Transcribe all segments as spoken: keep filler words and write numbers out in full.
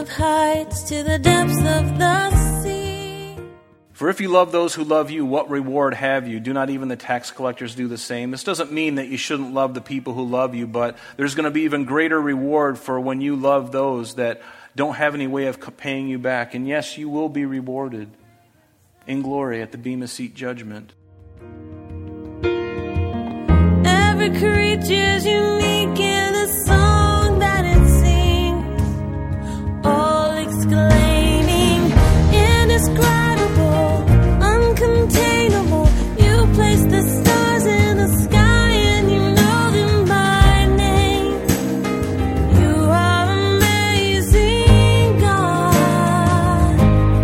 with heights to the depths of the sea. For if you love those who love you, what reward have you? Do not even the tax collectors do the same? This doesn't mean that you shouldn't love the people who love you, but there's going to be even greater reward for when you love those that don't have any way of paying you back. And yes, you will be rewarded in glory at the Bema Seat judgment. Every creature's unique in a song that it sings, all exclaiming, indescribable, uncontainable. You place the stars in the sky and you know them by name. You are amazing, God.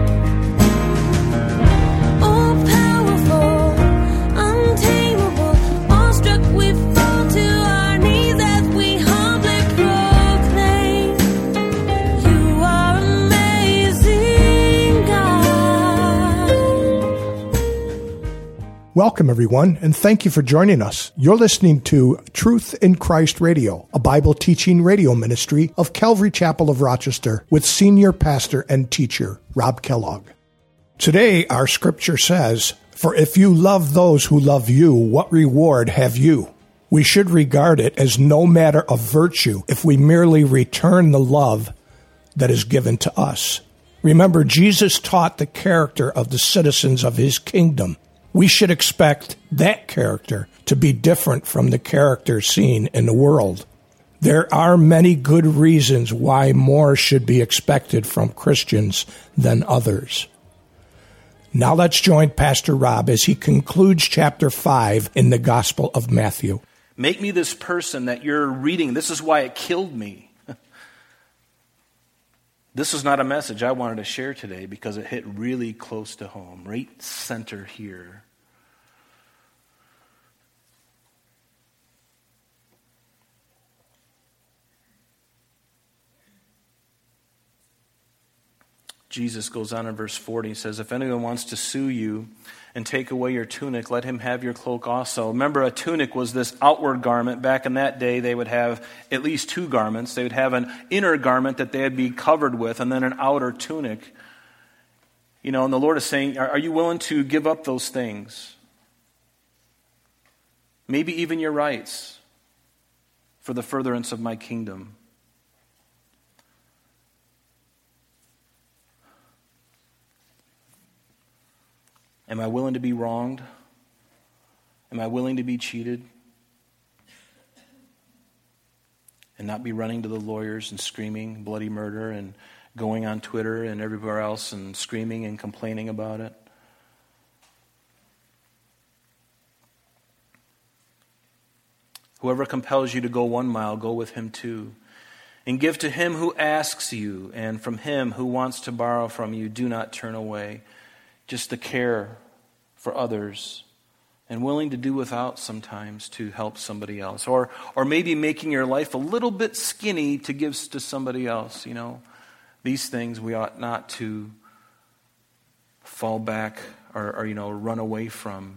All powerful, untamable, awestruck we fall to our knees as we humbly proclaim. You are amazing, God. Welcome, everyone, and thank you for joining us. You're listening to Truth in Christ Radio, a Bible teaching radio ministry of Calvary Chapel of Rochester with senior pastor and teacher Rob Kellogg. Today, our scripture says, "For if you love those who love you, what reward have you?" We should regard it as no matter of virtue if we merely return the love that is given to us. Remember, Jesus taught the character of the citizens of his kingdom. We should expect that character to be different from the character seen in the world. There are many good reasons why more should be expected from Christians than others. Now let's join Pastor Rob as he concludes chapter five in the Gospel of Matthew. Make me this person that you're reading. This is why it killed me. This is not a message I wanted to share today because it hit really close to home, right center here. Jesus goes on in verse forty, he says, "If anyone wants to sue you and take away your tunic, let him have your cloak also." Remember, a tunic was this outward garment. Back in that day, they would have at least two garments. They would have an inner garment that they'd be covered with, and then an outer tunic. You know, and the Lord is saying, are, are you willing to give up those things? Maybe even your rights for the furtherance of my kingdom. Am I willing to be wronged? Am I willing to be cheated? And not be running to the lawyers and screaming bloody murder and going on Twitter and everywhere else and screaming and complaining about it? Whoever compels you to go one mile, go with him two. And give to him who asks you, and from him who wants to borrow from you, do not turn away. Just the care for others and willing to do without sometimes to help somebody else. Or or maybe making your life a little bit skinny to give to somebody else. You know, these things we ought not to fall back or, or you know, run away from.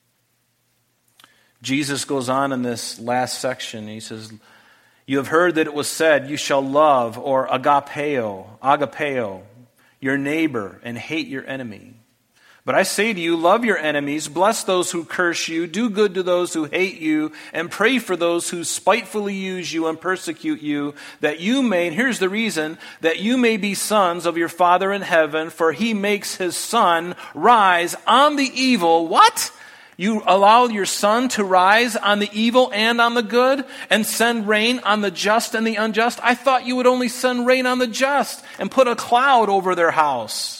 Jesus goes on in this last section. He says, "You have heard that it was said, you shall love," or agapeo, agapeo, "your neighbor and hate your enemy. But I say to you, love your enemies, bless those who curse you, do good to those who hate you, and pray for those who spitefully use you and persecute you, that you may," and here's the reason, "that you may be sons of your Father in heaven, for he makes his sun rise on the evil." What? You allow your sun to rise on the evil and on the good, and send rain on the just and the unjust? I thought you would only send rain on the just and put a cloud over their house.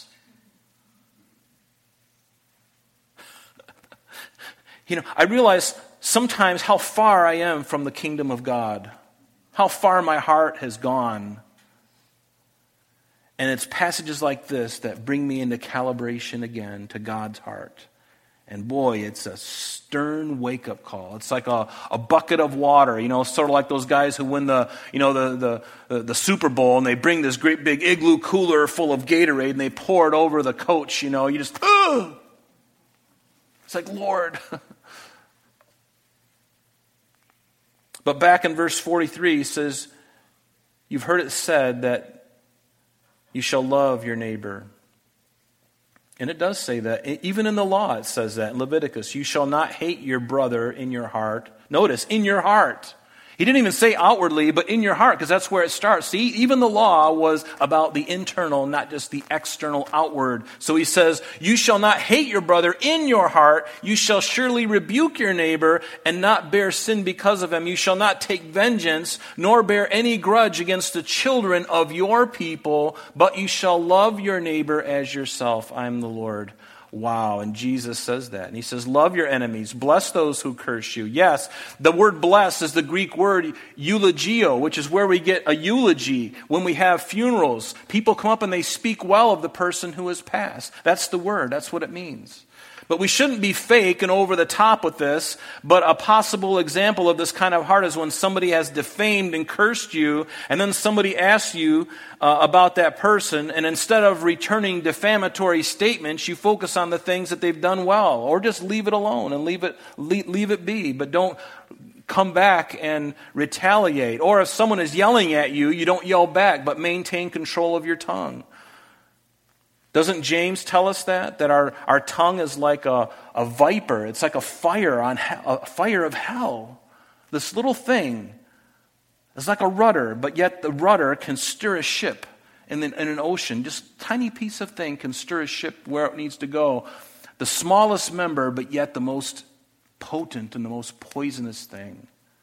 You know, I realize sometimes how far I am from the kingdom of God, how far my heart has gone. And it's passages like this that bring me into calibration again to God's heart. And boy, it's a stern wake-up call. It's like a, a bucket of water, you know, sort of like those guys who win the, you know, the, the, the Super Bowl, and they bring this great big igloo cooler full of Gatorade, and they pour it over the coach, you know. You just, ugh! It's like, Lord. But back in verse forty-three, he says, "You've heard it said that You shall love your neighbor. And it does say that. Even in the law it says that. In Leviticus, you shall not hate your brother in your heart. Notice, in your heart. He didn't even say outwardly, but in your heart, because that's where it starts. See, even the law was about the internal, not just the external outward. So he says, you shall not hate your brother in your heart. You shall surely rebuke your neighbor and not bear sin because of him. You shall not take vengeance, nor bear any grudge against the children of your people, but you shall love your neighbor as yourself. I am the Lord. Wow, and Jesus says that. And he says, love your enemies, bless those who curse you. Yes, the word bless is the Greek word eulogio, which is where we get a eulogy. When we have funerals, people come up and they speak well of the person who has passed. That's the word, that's what it means. But we shouldn't be fake and over the top with this, but a possible example of this kind of heart is when somebody has defamed and cursed you, and then somebody asks you uh, about that person, and instead of returning defamatory statements, you focus on the things that they've done well, or just leave it alone and leave it leave, leave it be, but don't come back and retaliate. Or if someone is yelling at you, you don't yell back, but maintain control of your tongue. Doesn't James tell us that? That our, our tongue is like a, a viper. It's like a fire on a fire of hell. This little thing is like a rudder, but yet the rudder can stir a ship in, the, in an ocean. Just a tiny piece of thing can stir a ship where it needs to go. The smallest member, but yet the most potent and the most poisonous thing.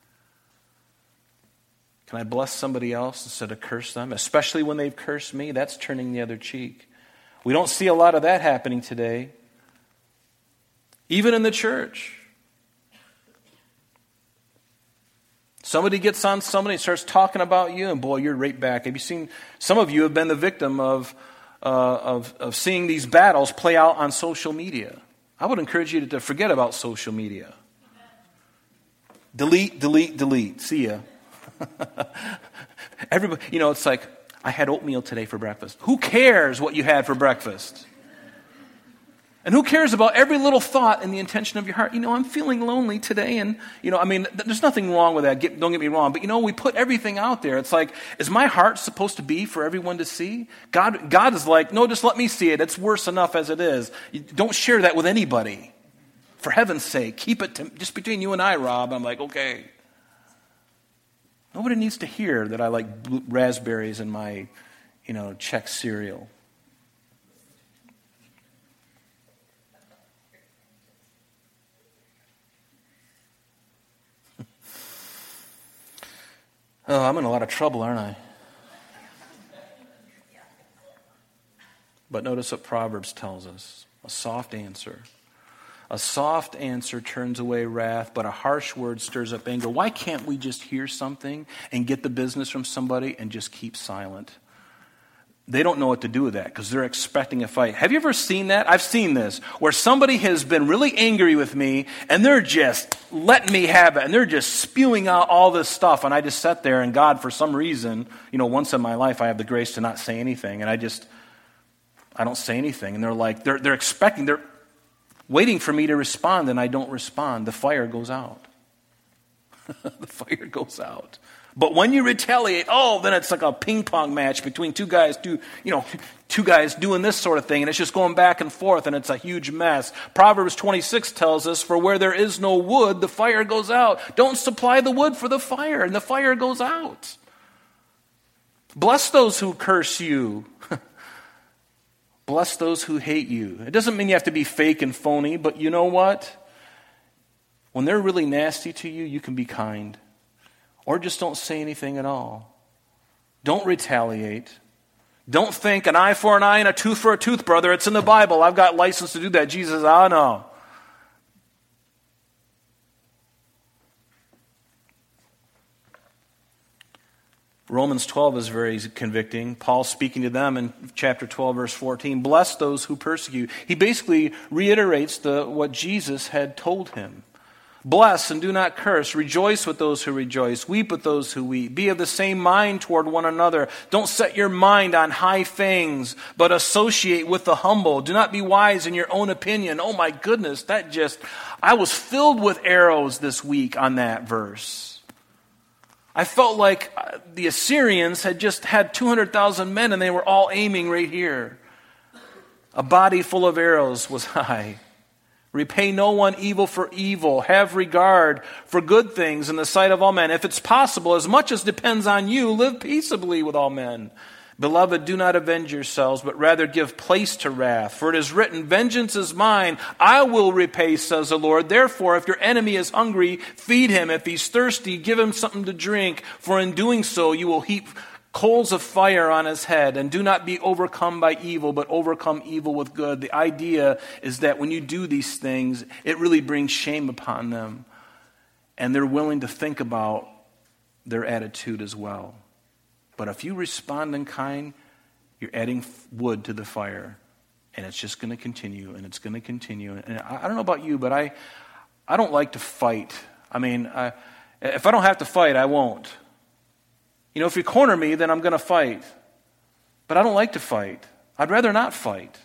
Can I bless somebody else instead of curse them? Especially when they've cursed me, that's turning the other cheek. We don't see a lot of that happening today, even in the church. Somebody gets on somebody and starts talking about you, and boy, you're right back. Have you seen, some of you have been the victim of, uh, of, of seeing these battles play out on social media. I would encourage you to, to forget about social media. Delete, delete, delete. See ya. Everybody, you know, it's like, I had oatmeal today for breakfast. Who cares what you had for breakfast? And who cares about every little thought and the intention of your heart? You know, I'm feeling lonely today, and, you know, I mean, th- there's nothing wrong with that. Get, don't get me wrong. But, you know, we put everything out there. It's like, is my heart supposed to be for everyone to see? God, God is like, no, just let me see it. It's worse enough as it is. You don't share that with anybody. For heaven's sake, keep it to, just between you and I, Rob. I'm like, okay. Nobody needs to hear that I like blue raspberries in my, you know, Chex cereal. Oh, I'm in a lot of trouble, aren't I? But notice what Proverbs tells us. A soft answer. A soft answer turns away wrath, but a harsh word stirs up anger. Why can't we just hear something and get the business from somebody and just keep silent? They don't know what to do with that because they're expecting a fight. Have you ever seen that? I've seen this, where somebody has been really angry with me and they're just letting me have it, and they're just spewing out all this stuff, and I just sat there, and God, for some reason, you know, once in my life I have the grace to not say anything, and I just, I don't say anything, and they're like, they're, they're expecting, they're waiting for me to respond, and I don't respond. The fire goes out. The fire goes out. But when you retaliate, oh, then it's like a ping pong match between two guys, two, you know, two guys doing this sort of thing, and it's just going back and forth, and it's a huge mess. Proverbs twenty-six tells us, for where there is no wood, the fire goes out. Don't supply the wood for the fire, and the fire goes out. Bless those who curse you. Bless those who hate you. It doesn't mean you have to be fake and phony, but you know what? When they're really nasty to you, you can be kind. Or just don't say anything at all. Don't retaliate. Don't think an eye for an eye and a tooth for a tooth, brother. It's in the Bible. I've got license to do that. Jesus says, oh no. Romans twelve is very convicting. Paul speaking to them in chapter twelve, verse fourteen, bless those who persecute. He basically reiterates the what Jesus had told him. Bless and do not curse. Rejoice with those who rejoice. Weep with those who weep. Be of the same mind toward one another. Don't set your mind on high things, but associate with the humble. Do not be wise in your own opinion. Oh my goodness, that just, I was filled with arrows this week on that verse. I felt like the Assyrians had just had two hundred thousand men and they were all aiming right here. A body full of arrows was I. Repay no one evil for evil. Have regard for good things in the sight of all men. If it's possible, as much as depends on you, live peaceably with all men. Beloved, do not avenge yourselves, but rather give place to wrath. For it is written, vengeance is mine, I will repay, says the Lord. Therefore, if your enemy is hungry, feed him. If he's thirsty, give him something to drink. For in doing so, you will heap coals of fire on his head. And do not be overcome by evil, but overcome evil with good. The idea is that when you do these things, it really brings shame upon them. And they're willing to think about their attitude as well. But if you respond in kind, you're adding wood to the fire. And it's just going to continue, and it's going to continue. And I, I don't know about you, but I I don't like to fight. I mean, I, if I don't have to fight, I won't. You know, if you corner me, then I'm going to fight. But I don't like to fight. I'd rather not fight.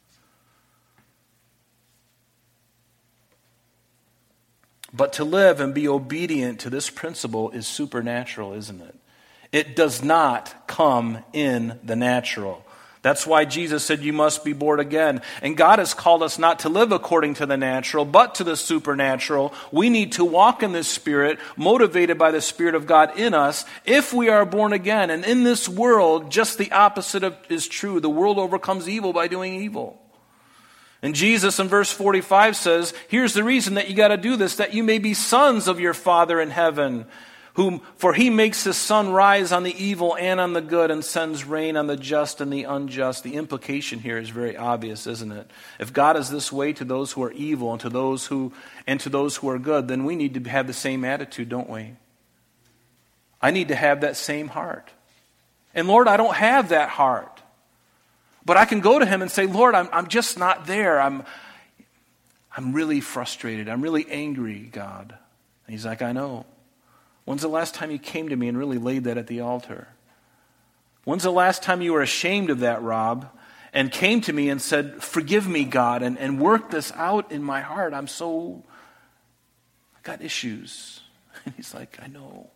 But to live and be obedient to this principle is supernatural, isn't it? It does not come in the natural. That's why Jesus said you must be born again. And God has called us not to live according to the natural, but to the supernatural. We need to walk in this Spirit, motivated by the Spirit of God in us, if we are born again. And in this world, just the opposite of, is true. The world overcomes evil by doing evil. And Jesus in verse forty-five says, here's the reason that you got to do this, that you may be sons of your Father in heaven. Whom, for he makes his sun rise on the evil and on the good and sends rain on the just and the unjust. The implication here is very obvious, isn't it? If God is this way to those who are evil and to those who and to those who are good, then we need to have the same attitude, don't we? I need to have that same heart. And Lord, I don't have that heart. But I can go to him and say, Lord, I'm, I'm just not there. I'm, I'm really frustrated. I'm really angry, God. And he's like, I know. When's the last time you came to me and really laid that at the altar? When's the last time you were ashamed of that, Rob, and came to me and said, forgive me, God, and, and work this out in my heart? I'm so, I got issues. And he's like, I know.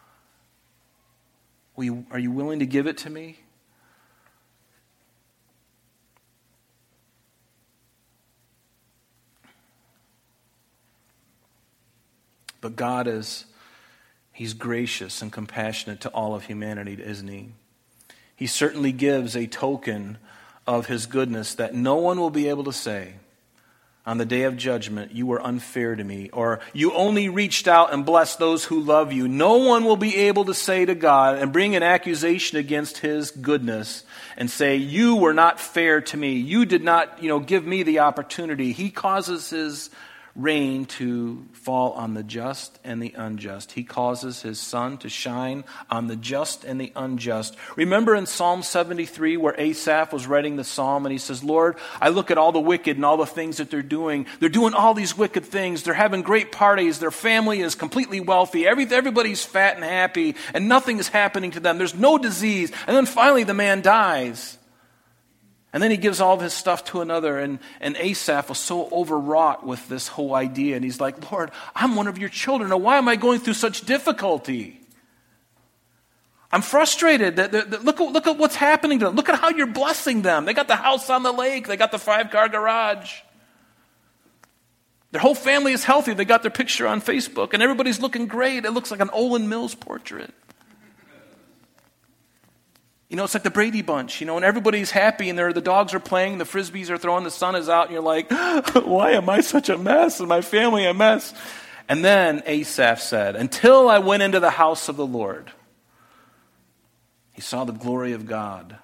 Will you, are you willing to give it to me? But God is... He's gracious and compassionate to all of humanity, isn't he? He certainly gives a token of his goodness that no one will be able to say on the day of judgment, you were unfair to me, or you only reached out and blessed those who love you. No one will be able to say to God and bring an accusation against his goodness and say, you were not fair to me. You did not, you know, give me the opportunity. He causes his rain to fall on the just and the unjust. He causes his sun to shine on the just and the unjust. Remember in Psalm seventy-three where Asaph was writing the psalm and he says, Lord, I look at all the wicked and all the things that they're doing. They're doing all these wicked things. They're having great parties. Their family is completely wealthy. Every, everybody's fat and happy and nothing is happening to them. There's no disease. And then finally the man dies. And then he gives all of his stuff to another. And, and Asaph was so overwrought with this whole idea. And he's like, Lord, I'm one of your children. Now, why am I going through such difficulty? I'm frustrated. That, that, that, look, look at what's happening to them. Look at how you're blessing them. They got the house on the lake. They got the five-car garage. Their whole family is healthy. They got their picture on Facebook. And everybody's looking great. It looks like an Olin Mills portrait. You know, it's like the Brady Bunch, you know, and everybody's happy and the dogs are playing, the frisbees are throwing, the sun is out, and you're like, why am I such a mess and my family a mess? And then Asaph said, until I went into the house of the Lord, he saw the glory of God.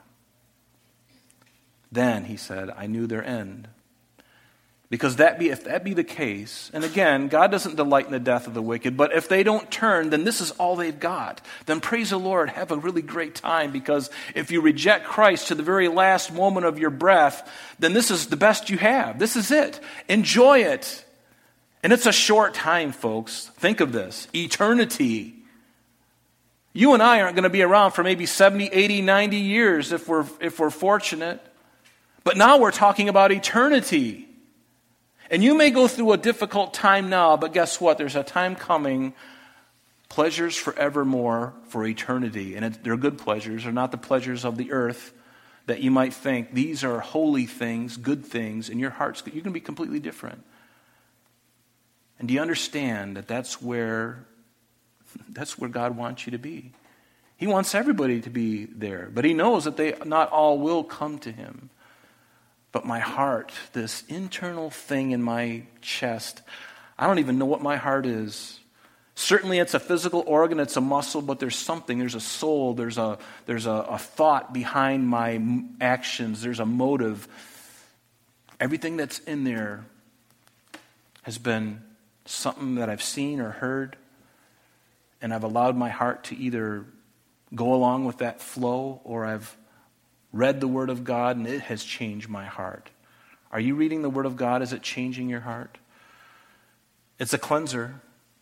Then, he said, I knew their end. Because that be if that be the case, and again, God doesn't delight in the death of the wicked, but if they don't turn, then this is all they've got. Then praise the Lord, have a really great time, because if you reject Christ to the very last moment of your breath, then this is the best you have. This is it. Enjoy it. And it's a short time, folks. Think of this. Eternity. You and I aren't going to be around for maybe seventy, eighty, ninety years if we're if we're fortunate. But now we're talking about eternity. And you may go through a difficult time now, but guess what? There's a time coming pleasures forevermore for eternity. And it, they're good pleasures. They're not the pleasures of the earth that you might think. These are holy things, good things, and your heart's, you're going to be completely different. And do you understand that that's where, that's where God wants you to be? He wants everybody to be there, but he knows that they not all will come to him. But my heart, this internal thing in my chest, I don't even know what my heart is. Certainly it's a physical organ, it's a muscle, but there's something, there's a soul, there's a there's a, a thought behind my actions, there's a motive. Everything that's in there has been something that I've seen or heard, and I've allowed my heart to either go along with that flow, or I've read the Word of God and it has changed my heart. Are you reading the Word of God? Is it changing your heart? It's a cleanser.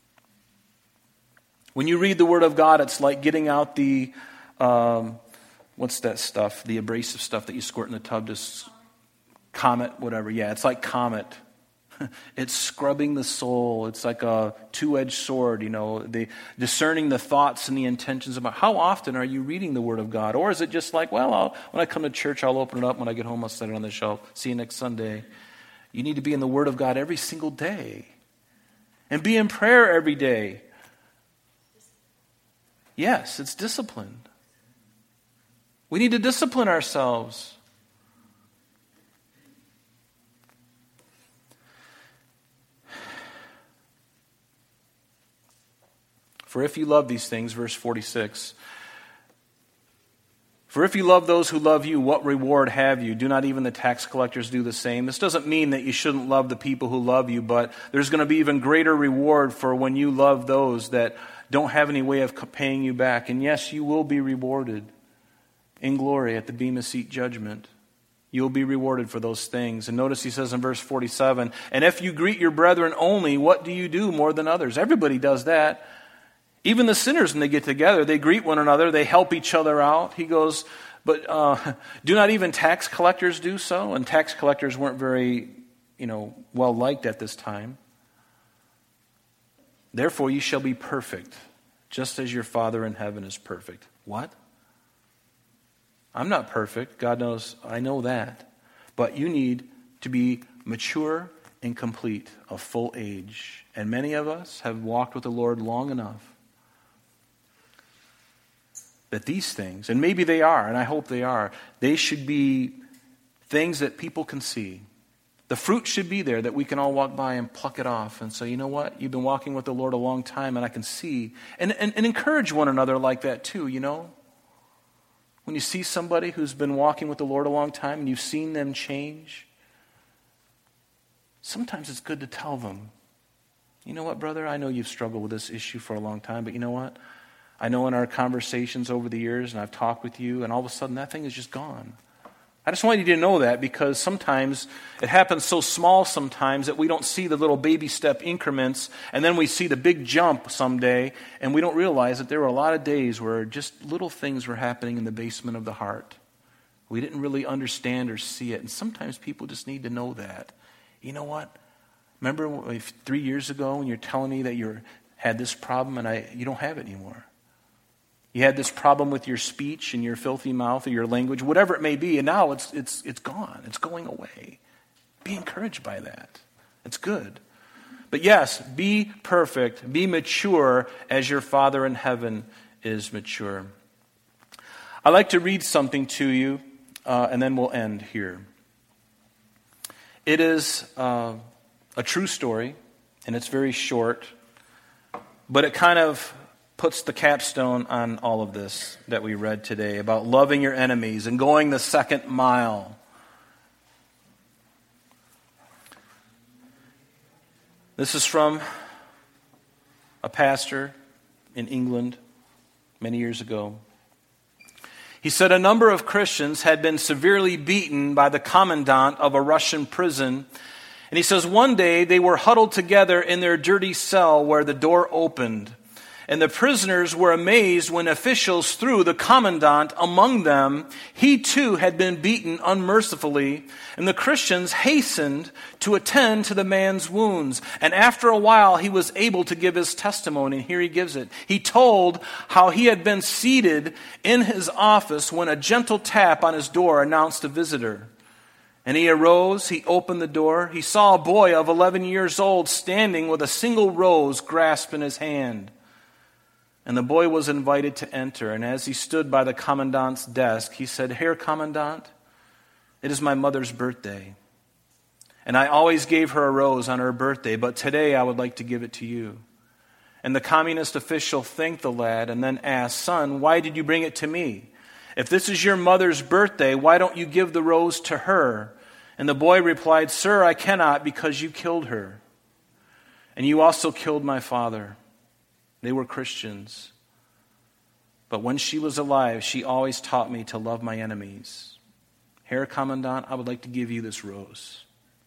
When you read the Word of God, it's like getting out the, um, what's that stuff? The abrasive stuff that you squirt in the tub to s- Comet, whatever. Yeah, it's like Comet. It's scrubbing the soul. It's like a two-edged sword, you know, the, discerning the thoughts and the intentions about how often are you reading the Word of God? Or is it just like, well, I'll, when I come to church, I'll open it up. When I get home, I'll set it on the shelf. See you next Sunday. You need to be in the Word of God every single day. And be in prayer every day. Yes, it's discipline. We need to discipline ourselves. For if you love these things, verse forty-six, for if you love those who love you, what reward have you? Do not even the tax collectors do the same? This doesn't mean that you shouldn't love the people who love you, but there's going to be even greater reward for when you love those that don't have any way of paying you back. And yes, you will be rewarded in glory at the Bema Seat judgment. You'll be rewarded for those things. And notice he says in verse forty-seven, and if you greet your brethren only, what do you do more than others? Everybody does that. Even the sinners, when they get together, they greet one another, they help each other out. He goes, but uh, do not even tax collectors do so? And tax collectors weren't very, you know, well liked at this time. Therefore, you shall be perfect, just as your Father in heaven is perfect. What? I'm not perfect. God knows, I know that. But you need to be mature and complete, of full age. And many of us have walked with the Lord long enough that these things, and maybe they are, and I hope they are, they should be things that people can see. The fruit should be there that we can all walk by and pluck it off and say, you know what, you've been walking with the Lord a long time and I can see. And, and, and encourage one another like that too, you know. When you see somebody who's been walking with the Lord a long time and you've seen them change, sometimes it's good to tell them, you know what, brother, I know you've struggled with this issue for a long time, but you know what? I know in our conversations over the years, and I've talked with you, and all of a sudden that thing is just gone. I just want you to know that, because sometimes it happens so small sometimes that we don't see the little baby step increments, and then we see the big jump someday, and we don't realize that there were a lot of days where just little things were happening in the basement of the heart. We didn't really understand or see it, and sometimes people just need to know that. You know what? Remember three years ago when you're telling me that you had this problem and I you don't have it anymore? You had this problem with your speech and your filthy mouth or your language, whatever it may be, and now it's it's it's gone. It's going away. Be encouraged by that. It's good. But yes, be perfect, be mature as your Father in heaven is mature. I'd like to read something to you, uh, and then we'll end here. It is uh, a true story, and it's very short, but it kind of puts the capstone on all of this that we read today about loving your enemies and going the second mile. This is from a pastor in England many years ago. He said a number of Christians had been severely beaten by the commandant of a Russian prison. And he says one day they were huddled together in their dirty cell where the door opened. And the prisoners were amazed when officials threw the commandant among them. He too had been beaten unmercifully. And the Christians hastened to attend to the man's wounds. And after a while, he was able to give his testimony. And here he gives it. He told how he had been seated in his office when a gentle tap on his door announced a visitor. And he arose, he opened the door. He saw a boy of eleven years old standing with a single rose grasped in his hand. And the boy was invited to enter. And as he stood by the commandant's desk, he said, "Herr Commandant, it is my mother's birthday. And I always gave her a rose on her birthday, but today I would like to give it to you." And the communist official thanked the lad and then asked, "Son, why did you bring it to me? If this is your mother's birthday, why don't you give the rose to her?" And the boy replied, "Sir, I cannot because you killed her. And you also killed my father. They were Christians. But when she was alive, she always taught me to love my enemies. Herr Commandant, I would like to give you this rose."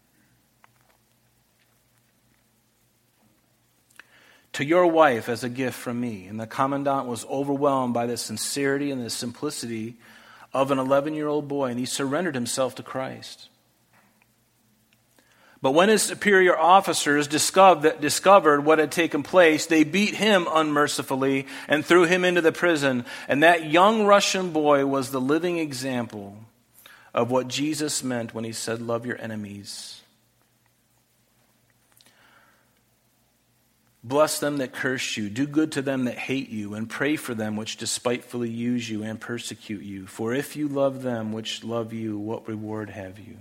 "To your wife as a gift from me." And the commandant was overwhelmed by the sincerity and the simplicity of an eleven-year-old boy, and he surrendered himself to Christ. But when his superior officers discovered, discovered what had taken place, they beat him unmercifully and threw him into the prison. And that young Russian boy was the living example of what Jesus meant when he said, "Love your enemies. Bless them that curse you. Do good to them that hate you. And pray for them which despitefully use you and persecute you. For if you love them which love you, what reward have you?"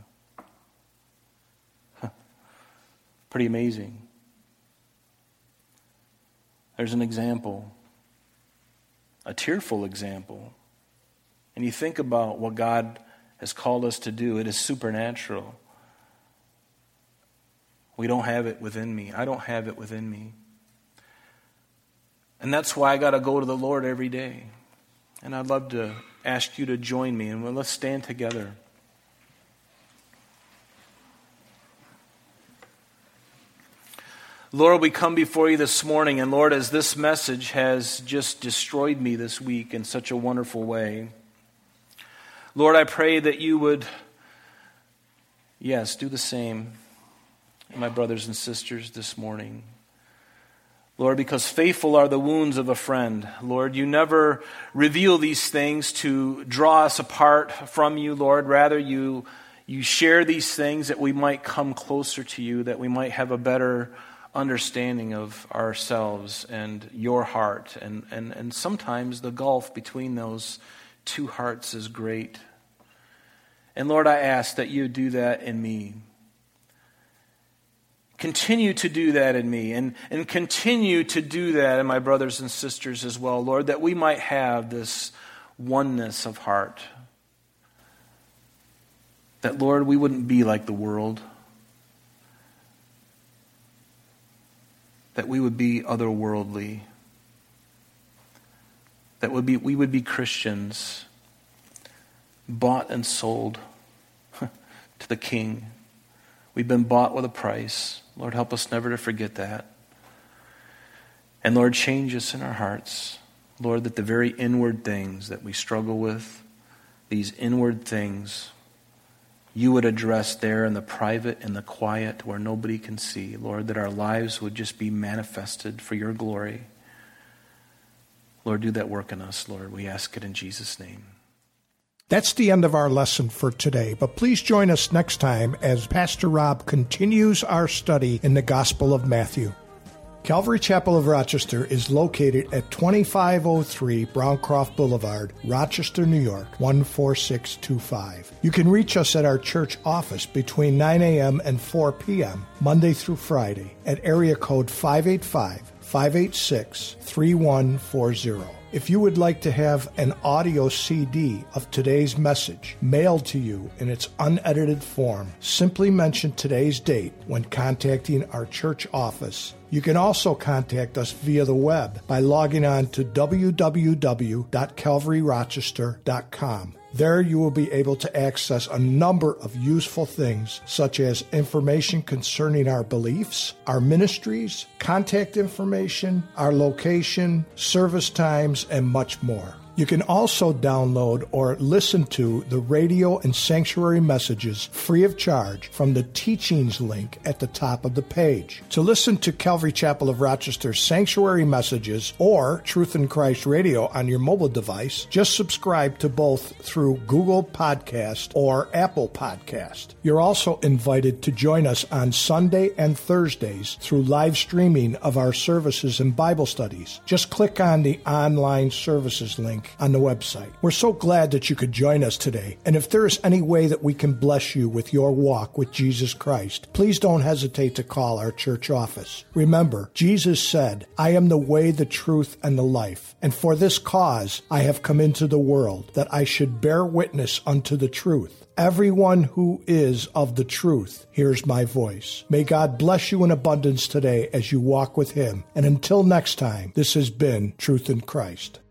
Pretty amazing. There's an example, a tearful example. And you think about what God has called us to do. It is supernatural. We don't have it within me. I don't have it within me. And that's why I got to go to the Lord every day. And I'd love to ask you to join me. And let's stand together. Lord, we come before you this morning, and Lord, as this message has just destroyed me this week in such a wonderful way, Lord, I pray that you would, yes, do the same, my brothers and sisters, this morning. Lord, because faithful are the wounds of a friend. Lord, you never reveal these things to draw us apart from you, Lord. Rather, you, you share these things that we might come closer to you, that we might have a better understanding of ourselves and your heart. And, and, and sometimes the gulf between those two hearts is great. And Lord, I ask that you do that in me. Continue to do that in me, and, and continue to do that in my brothers and sisters as well, Lord, that we might have this oneness of heart. That, Lord, we wouldn't be like the world. That we would be otherworldly. That would be we would be Christians, bought and sold to the King. We've been bought with a price. Lord, help us never to forget that. And Lord, change us in our hearts. Lord, that the very inward things that we struggle with, these inward things, you would address there in the private and the quiet where nobody can see. Lord, that our lives would just be manifested for your glory. Lord, do that work in us, Lord. We ask it in Jesus' name. That's the end of our lesson for today, but please join us next time as Pastor Rob continues our study in the Gospel of Matthew. Calvary Chapel of Rochester is located at twenty-five oh three Browncroft Boulevard, Rochester, New York, one four six two five. You can reach us at our church office between nine a.m. and four p.m., Monday through Friday, at area code five eight five, five eight six, three one four zero. If you would like to have an audio C D of today's message mailed to you in its unedited form, simply mention today's date when contacting our church office. You can also contact us via the web by logging on to w w w dot calvary rochester dot com. There you will be able to access a number of useful things, such as information concerning our beliefs, our ministries, contact information, our location, service times, and much more. You can also download or listen to the radio and sanctuary messages free of charge from the teachings link at the top of the page. To listen to Calvary Chapel of Rochester's sanctuary messages or Truth in Christ Radio on your mobile device, just subscribe to both through Google Podcast or Apple Podcast. You're also invited to join us on Sunday and Thursdays through live streaming of our services and Bible studies. Just click on the online services link on the website. We're so glad that you could join us today. And if there is any way that we can bless you with your walk with Jesus Christ, please don't hesitate to call our church office. Remember, Jesus said, "I am the way, the truth, and the life. And for this cause I have come into the world, that I should bear witness unto the truth. Everyone who is of the truth hears my voice." May God bless you in abundance today as you walk with Him. And until next time, this has been Truth in Christ.